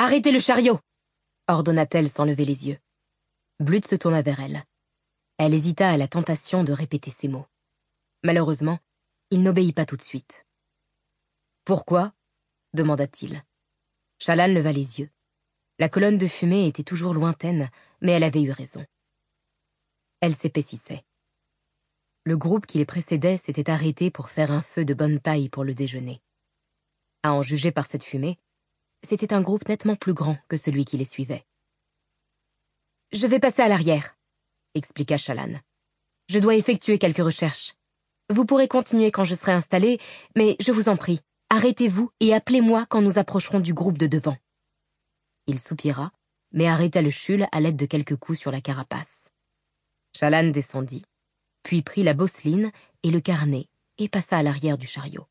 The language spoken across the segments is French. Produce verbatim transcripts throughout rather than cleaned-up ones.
Arrêtez le chariot !» ordonna-t-elle sans lever les yeux. Blut se tourna vers elle. Elle hésita à la tentation de répéter ces mots. Malheureusement, il n'obéit pas tout de suite. « Pourquoi ?» demanda-t-il. Shallan leva les yeux. La colonne de fumée était toujours lointaine, mais elle avait eu raison. Elle s'épaississait. Le groupe qui les précédait s'était arrêté pour faire un feu de bonne taille pour le déjeuner. À en juger par cette fumée, c'était un groupe nettement plus grand que celui qui les suivait. « Je vais passer à l'arrière », expliqua Shallan. « Je dois effectuer quelques recherches. Vous pourrez continuer quand je serai installé, mais je vous en prie, arrêtez-vous et appelez-moi quand nous approcherons du groupe de devant. » Il soupira, mais arrêta le chul à l'aide de quelques coups sur la carapace. Shallan descendit, puis prit la bosseline et le carnet et passa à l'arrière du chariot.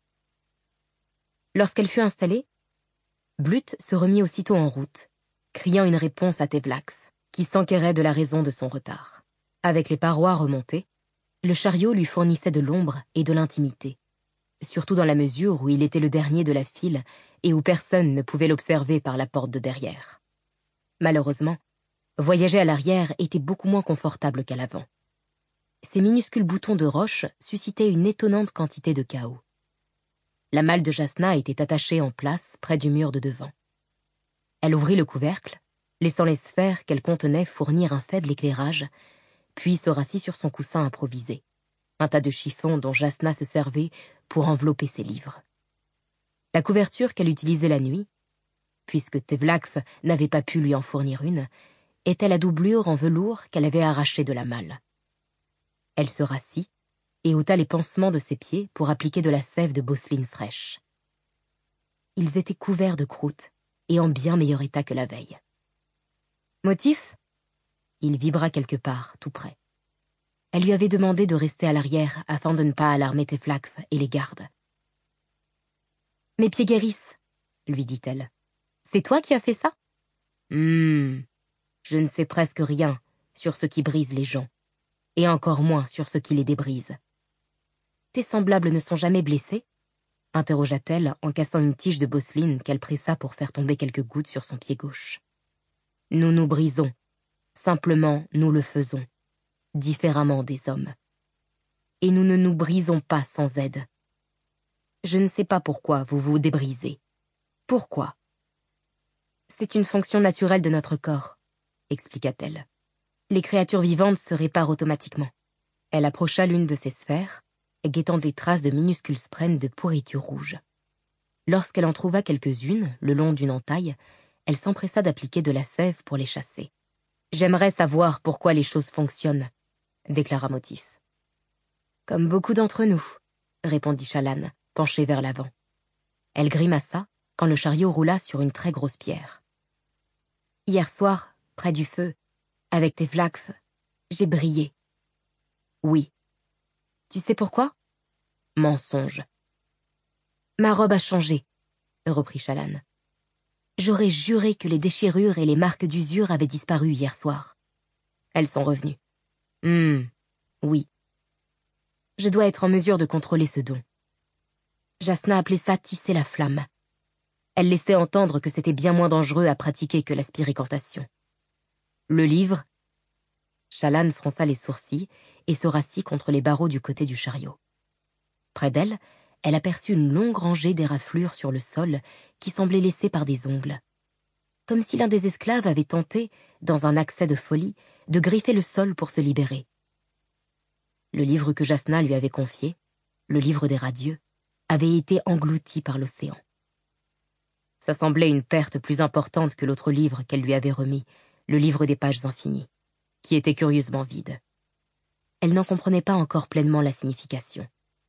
Lorsqu'elle fut installée, Blut se remit aussitôt en route, criant une réponse à Tevlakv, qui s'enquérait de la raison de son retard. Avec les parois remontées, le chariot lui fournissait de l'ombre et de l'intimité, surtout dans la mesure où il était le dernier de la file et où personne ne pouvait l'observer par la porte de derrière. Malheureusement, voyager à l'arrière était beaucoup moins confortable qu'à l'avant. Ces minuscules boutons de roche suscitaient une étonnante quantité de chaos. La malle de Jasna était attachée en place près du mur de devant. Elle ouvrit le couvercle, laissant les sphères qu'elle contenait fournir un faible éclairage, puis se rassit sur son coussin improvisé, un tas de chiffons dont Jasna se servait pour envelopper ses livres. La couverture qu'elle utilisait la nuit, puisque Tevlakv n'avait pas pu lui en fournir une, était la doublure en velours qu'elle avait arrachée de la malle. Elle se rassit et ôta les pansements de ses pieds pour appliquer de la sève de bosseline fraîche. Ils étaient couverts de croûte et en bien meilleur état que la veille. « Motif ?» Il vibra quelque part, tout près. Elle lui avait demandé de rester à l'arrière afin de ne pas alarmer Tevlakv et les gardes. « Mes pieds guérissent, » lui dit-elle. « C'est toi qui as fait ça ?»« Hum, je ne sais presque rien sur ce qui brise les gens, et encore moins sur ce qui les débrise. »« Tes semblables ne sont jamais blessés ?» interrogea-t-elle en cassant une tige de bosseline qu'elle pressa pour faire tomber quelques gouttes sur son pied gauche. « Nous nous brisons, simplement nous le faisons, différemment des hommes. Et nous ne nous brisons pas sans aide. Je ne sais pas pourquoi vous vous débrisez. Pourquoi ? C'est une fonction naturelle de notre corps, expliqua-t-elle. Les créatures vivantes se réparent automatiquement. Elle approcha l'une de ses sphères, guettant des traces de minuscules spraines de pourriture rouge. Lorsqu'elle en trouva quelques-unes, le long d'une entaille, elle s'empressa d'appliquer de la sève pour les chasser. « J'aimerais savoir pourquoi les choses fonctionnent, » déclara Motif. « Comme beaucoup d'entre nous, » répondit Shallan, penchée vers l'avant. Elle grimaça quand le chariot roula sur une très grosse pierre. « Hier soir, près du feu, avec Tevlakv, j'ai brillé. »« Oui. Tu sais pourquoi ? » ?»« Mensonge. »« Ma robe a changé, » reprit Shallan. « J'aurais juré que les déchirures et les marques d'usure avaient disparu hier soir. Elles sont revenues. Hum, oui. Je dois être en mesure de contrôler ce don. Jasna appelait ça tisser la flamme. Elle laissait entendre que c'était bien moins dangereux à pratiquer que la spiricantation. Le livre... Shallan fronça les sourcils et se rassit contre les barreaux du côté du chariot. Près d'elle, elle aperçut une longue rangée d'éraflures sur le sol qui semblait laissée par des ongles. Comme si l'un des esclaves avait tenté, dans un accès de folie, de griffer le sol pour se libérer. Le livre que Jasna lui avait confié, le livre des radieux, avait été englouti par l'océan. Ça semblait une perte plus importante que l'autre livre qu'elle lui avait remis, le livre des pages infinies, qui était curieusement vide. Elle n'en comprenait pas encore pleinement la signification.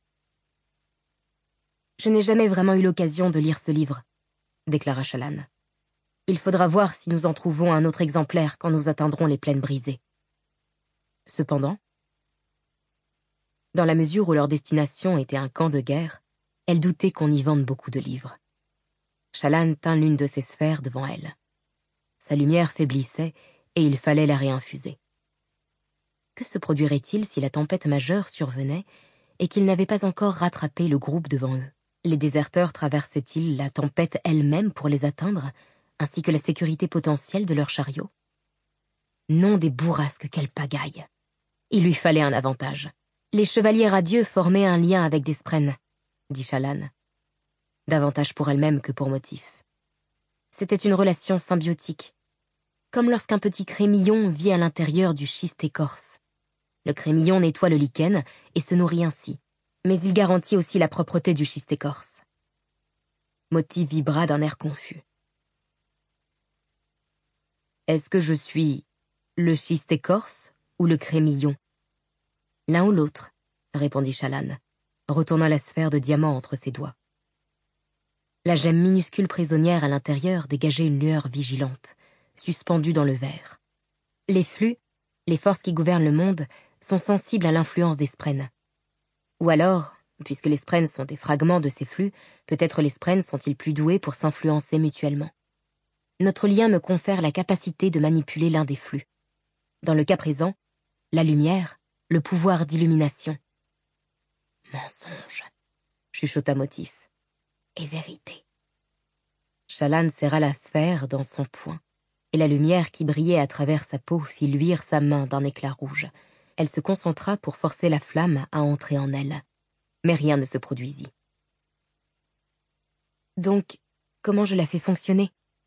« Je n'ai jamais vraiment eu l'occasion de lire ce livre, » déclara Shallan. « Il faudra voir si nous en trouvons un autre exemplaire quand nous atteindrons les plaines brisées. » Cependant, dans la mesure où leur destination était un camp de guerre, elle doutait qu'on y vende beaucoup de livres. Shallan tint l'une de ses sphères devant elle. Sa lumière faiblissait et il fallait la réinfuser. Que se produirait-il si la tempête majeure survenait et qu'ils n'avaient pas encore rattrapé le groupe devant eux? Les déserteurs traversaient-ils la tempête elle-même pour les atteindre, ainsi que la sécurité potentielle de leur chariot. Nom des bourrasques, quelle pagaille! Il lui fallait un avantage. Les chevaliers radieux formaient un lien avec des Spren, dit Shallan. Davantage pour elle-même que pour Motif. C'était une relation symbiotique, comme lorsqu'un petit crémillon vit à l'intérieur du schiste écorce. Le crémillon nettoie le lichen et se nourrit ainsi, mais il garantit aussi la propreté du schiste écorce. Motif vibra d'un air confus. Est-ce que je suis le schiste écorce ou le crémillon? L'un ou l'autre, répondit Shallan, retournant la sphère de diamant entre ses doigts. La gemme minuscule prisonnière à l'intérieur dégageait une lueur vigilante, suspendue dans le verre. Les flux, les forces qui gouvernent le monde, sont sensibles à l'influence des Spren. Ou alors, puisque les Spren sont des fragments de ces flux, peut-être les Spren sont-ils plus doués pour s'influencer mutuellement. Notre lien me confère la capacité de manipuler l'un des flux. Dans le cas présent, la lumière, le pouvoir d'illumination. Mensonge, chuchota Motif. Et vérité. Shallan serra la sphère dans son poing, et la lumière qui brillait à travers sa peau fit luire sa main d'un éclat rouge. Elle se concentra pour forcer la flamme à entrer en elle. Mais rien ne se produisit. Donc, comment je la fais fonctionner?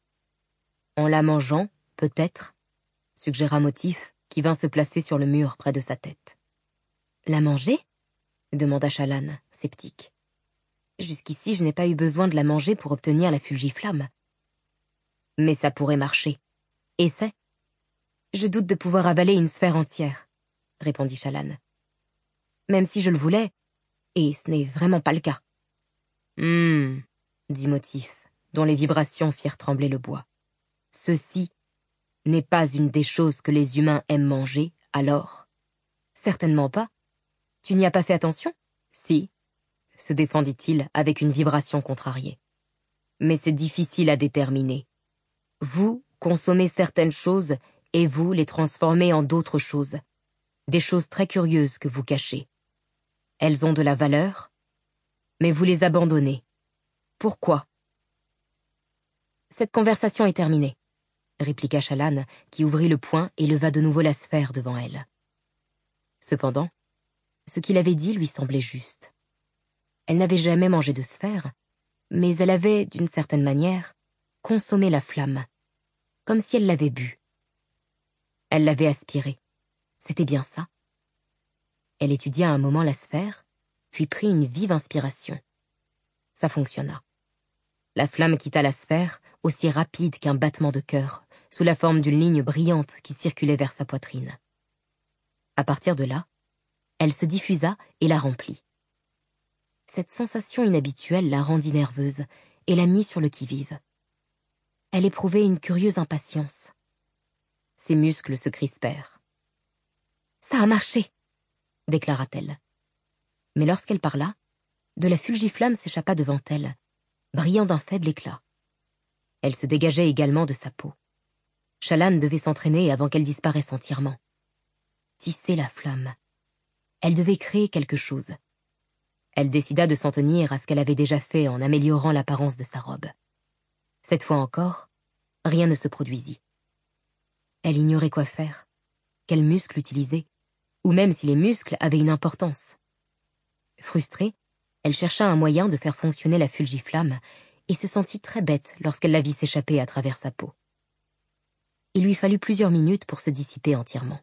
En la mangeant, peut-être, suggéra Motif, qui vint se placer sur le mur près de sa tête. La manger? Demanda Shallan, sceptique. Jusqu'ici, je n'ai pas eu besoin de la manger pour obtenir la fulgiflamme. Mais ça pourrait marcher. Essaie. Je doute de pouvoir avaler une sphère entière, répondit Shallan. Même si je le voulais, et ce n'est vraiment pas le cas. Hum, dit Motif, dont les vibrations firent trembler le bois. Ceci n'est pas une des choses que les humains aiment manger, alors? Certainement pas. Tu n'y as pas fait attention? Si, se défendit-il avec une vibration contrariée. Mais c'est difficile à déterminer. Vous consommez certaines choses et vous les transformez en d'autres choses. Des choses très curieuses que vous cachez. Elles ont de la valeur, mais vous les abandonnez. Pourquoi? Cette conversation est terminée, répliqua Shallan, qui ouvrit le poing et leva de nouveau la sphère devant elle. Cependant, ce qu'il avait dit lui semblait juste. Elle n'avait jamais mangé de sphère, mais elle avait, d'une certaine manière, consommé la flamme, comme si elle l'avait bu. Elle l'avait aspirée. C'était bien ça. Elle étudia un moment la sphère, puis prit une vive inspiration. Ça fonctionna. La flamme quitta la sphère, aussi rapide qu'un battement de cœur, sous la forme d'une ligne brillante qui circulait vers sa poitrine. À partir de là, elle se diffusa et la remplit. Cette sensation inhabituelle la rendit nerveuse et la mit sur le qui-vive. Elle éprouvait une curieuse impatience. Ses muscles se crispèrent. « Ça a marché !» déclara-t-elle. Mais lorsqu'elle parla, de la fulgiflamme s'échappa devant elle, brillant d'un faible éclat. Elle se dégageait également de sa peau. Shallan devait s'entraîner avant qu'elle disparaisse entièrement. Tisser la flamme. Elle devait créer quelque chose. Elle décida de s'en tenir à ce qu'elle avait déjà fait en améliorant l'apparence de sa robe. Cette fois encore, rien ne se produisit. Elle ignorait quoi faire, quels muscles utiliser, ou même si les muscles avaient une importance. Frustrée, elle chercha un moyen de faire fonctionner la fulgiflamme et se sentit très bête lorsqu'elle la vit s'échapper à travers sa peau. Il lui fallut plusieurs minutes pour se dissiper entièrement.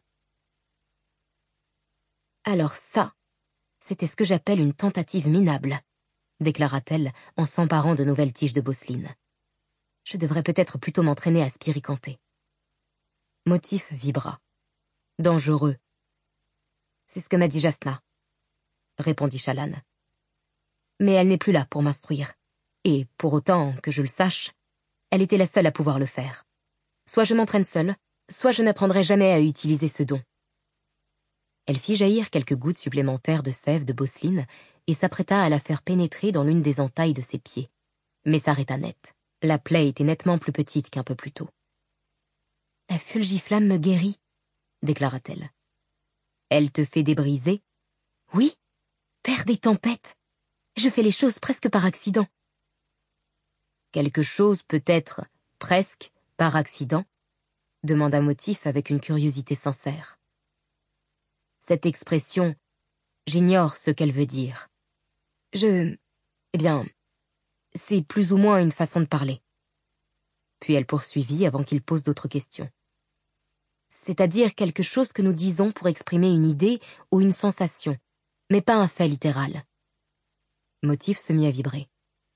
Alors ça, c'était ce que j'appelle une tentative minable, déclara-t-elle en s'emparant de nouvelles tiges de bosseline. Je devrais peut-être plutôt m'entraîner à spiricanter. Motif vibra. Dangereux. C'est ce que m'a dit Jasna, répondit Shallan. Mais elle n'est plus là pour m'instruire. Et, pour autant que je le sache, elle était la seule à pouvoir le faire. Soit je m'entraîne seule, soit je n'apprendrai jamais à utiliser ce don. Elle fit jaillir quelques gouttes supplémentaires de sève de bosseline et s'apprêta à la faire pénétrer dans l'une des entailles de ses pieds, mais s'arrêta net. La plaie était nettement plus petite qu'un peu plus tôt. « La fulgiflamme me guérit, » déclara-t-elle. « Elle te fait débriser ?»« Oui, père des tempêtes. Je fais les choses presque par accident. » Quelque chose peut être Presque, par accident, demanda Motif avec une curiosité sincère. Cette expression, j'ignore ce qu'elle veut dire. Je... Eh bien, c'est plus ou moins une façon de parler. Puis elle poursuivit avant qu'il pose d'autres questions. C'est-à-dire quelque chose que nous disons pour exprimer une idée ou une sensation, mais pas un fait littéral. Motif se mit à vibrer.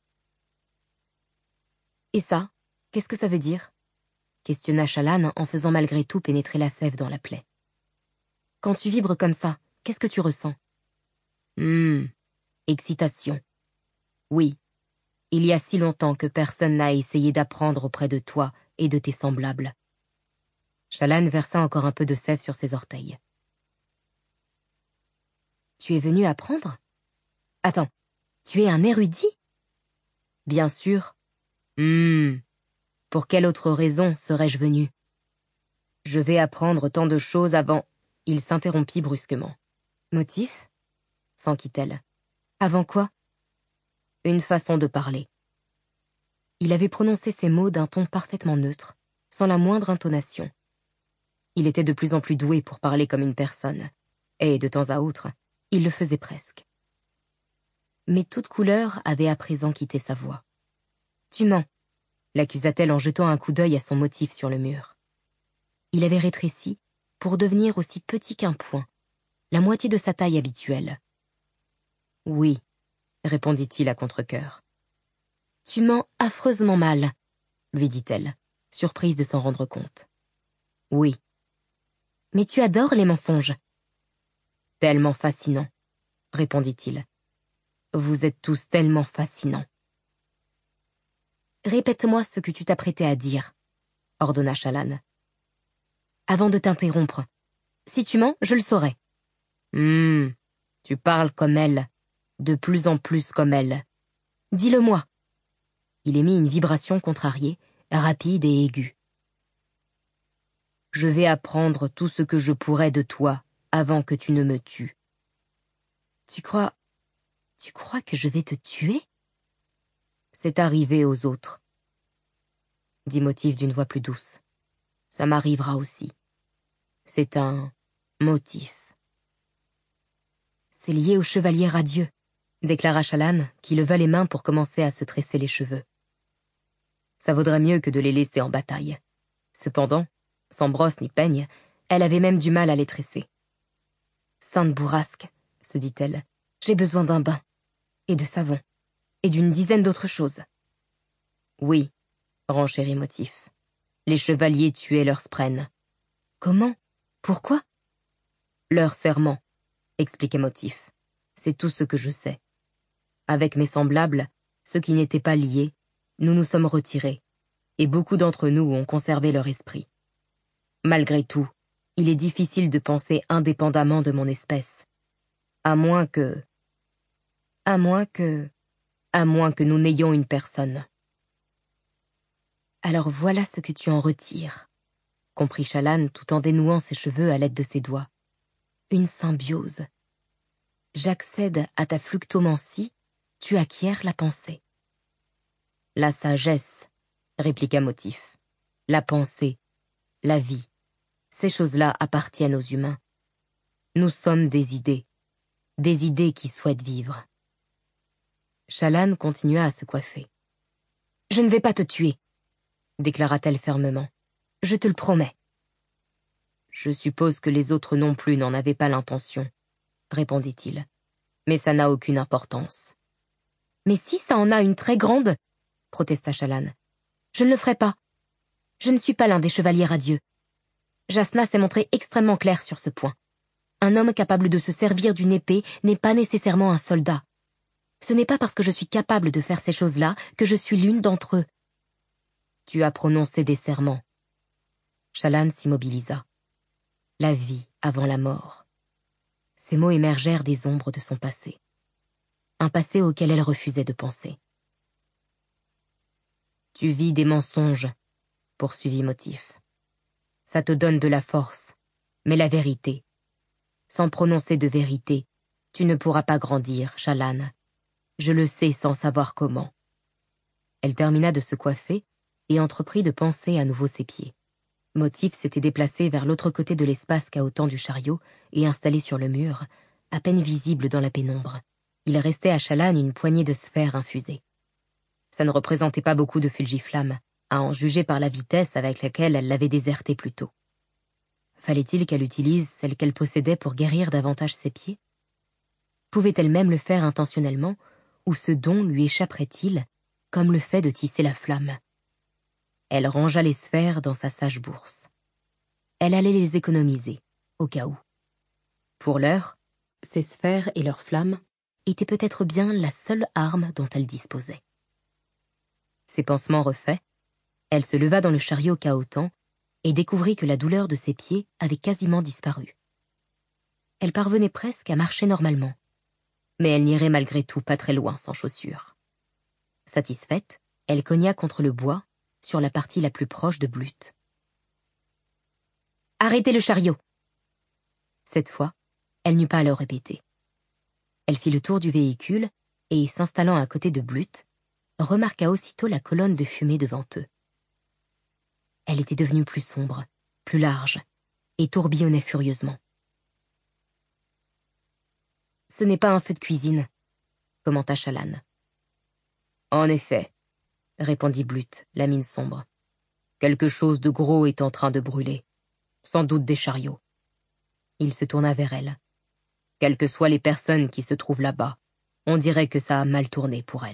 Et ça, qu'est-ce que ça veut dire? Questionna Chalanne en faisant malgré tout pénétrer la sève dans la plaie. Quand tu vibres comme ça, qu'est-ce que tu ressens? Hum, excitation. Oui, il y a si longtemps que personne n'a essayé d'apprendre auprès de toi et de tes semblables. Chalanne versa encore un peu de sève sur ses orteils. Tu es venu apprendre? Attends, tu es un érudit? Bien sûr. Hum, pour quelle autre raison serais-je venu? Je vais apprendre tant de choses avant... Il s'interrompit brusquement. Motif? S'enquit-elle. Avant quoi? Une façon de parler. Il avait prononcé ces mots d'un ton parfaitement neutre, sans la moindre intonation. Il était de plus en plus doué pour parler comme une personne, et de temps à autre, il le faisait presque. Mais toute couleur avait à présent quitté sa voix. Tu mens, l'accusa-t-elle en jetant un coup d'œil à son Motif sur le mur. Il avait rétréci pour devenir aussi petit qu'un poing, la moitié de sa taille habituelle. Oui, répondit-il à contre-cœur. Tu mens affreusement mal, lui dit-elle, surprise de s'en rendre compte. Oui. Mais tu adores les mensonges. Tellement fascinant, répondit-il. Vous êtes tous tellement fascinants. Répète-moi ce que tu t'apprêtais à dire, ordonna Chalanne. Avant de t'interrompre, si tu mens, je le saurai. Hum, tu parles comme elle, de plus en plus comme elle. Dis-le-moi. Il émit une vibration contrariée, rapide et aiguë. Je vais apprendre tout ce que je pourrai de toi avant que tu ne me tues. Tu crois... Tu crois que je vais te tuer? C'est arrivé aux autres, dit Motif d'une voix plus douce. Ça m'arrivera aussi. C'est un motif. C'est lié au chevalier radieux, déclara Chalanne, qui leva les mains pour commencer à se tresser les cheveux. Ça vaudrait mieux que de les laisser en bataille. Cependant, sans brosse ni peigne, elle avait même du mal à les tresser. Sainte bourrasque, se dit-elle, j'ai besoin d'un bain, et de savon, et d'une dizaine d'autres choses. Oui, renchérit Motif. Les chevaliers tuaient leurs sprènes. Comment? Pourquoi? Leur serment, expliquait Motif. C'est tout ce que je sais. Avec mes semblables, ceux qui n'étaient pas liés, nous nous sommes retirés, et beaucoup d'entre nous ont conservé leur esprit. Malgré tout, il est difficile de penser indépendamment de mon espèce. À moins que... À moins que... À moins que nous n'ayons une personne. Alors voilà ce que tu en retires, comprit Chalanne tout en dénouant ses cheveux à l'aide de ses doigts. Une symbiose. J'accède à ta fluctomancie, tu acquiers la pensée. La sagesse, répliqua Motif. La pensée, la vie, ces choses-là appartiennent aux humains. Nous sommes des idées, des idées qui souhaitent vivre. Chalanne continua à se coiffer. Je ne vais pas te tuer, déclara-t-elle fermement. Je te le promets. Je suppose que les autres non plus n'en avaient pas l'intention, répondit-il. Mais ça n'a aucune importance. Mais si ça en a une très grande, protesta Chalanne. Je ne le ferai pas. Je ne suis pas l'un des chevaliers radieux. Jasna s'est montré extrêmement clair sur ce point. Un homme capable de se servir d'une épée n'est pas nécessairement un soldat. Ce n'est pas parce que je suis capable de faire ces choses-là que je suis l'une d'entre eux. Tu as prononcé des serments. Chalanne s'immobilisa. La vie avant la mort. Ces mots émergèrent des ombres de son passé. Un passé auquel elle refusait de penser. Tu vis des mensonges, poursuivit Motif. Ça te donne de la force, mais la vérité. Sans prononcer de vérité, tu ne pourras pas grandir, Chalanne. Je le sais sans savoir comment. Elle termina de se coiffer, et entreprit de panser à nouveau ses pieds. Motif s'était déplacé vers l'autre côté de l'espace cahotant du chariot et installé sur le mur, à peine visible dans la pénombre. Il restait à Shallan une poignée de sphères infusées. Ça ne représentait pas beaucoup de fulgiflammes, à en juger par la vitesse avec laquelle elle l'avait déserté plus tôt. Fallait-il qu'elle utilise celle qu'elle possédait pour guérir davantage ses pieds? Pouvait-elle même le faire intentionnellement, ou ce don lui échapperait-il, comme le fait de tisser la flamme? Elle rangea les sphères dans sa sage bourse. Elle allait les économiser, au cas où. Pour l'heure, ces sphères et leurs flammes étaient peut-être bien la seule arme dont elle disposait. Ses pansements refaits, elle se leva dans le chariot cahotant et découvrit que la douleur de ses pieds avait quasiment disparu. Elle parvenait presque à marcher normalement, mais elle n'irait malgré tout pas très loin sans chaussures. Satisfaite, elle cogna contre le bois, sur la partie la plus proche de Blut. « Arrêtez le chariot !» Cette fois, elle n'eut pas à le répéter. Elle fit le tour du véhicule et, s'installant à côté de Blut, remarqua aussitôt la colonne de fumée devant eux. Elle était devenue plus sombre, plus large, et tourbillonnait furieusement. « Ce n'est pas un feu de cuisine, » commenta Shallan. « En effet, » répondit Blut, la mine sombre. « Quelque chose de gros est en train de brûler. Sans doute des chariots. » Il se tourna vers elle. « Quelles que soient les personnes qui se trouvent là-bas, on dirait que ça a mal tourné pour elles. »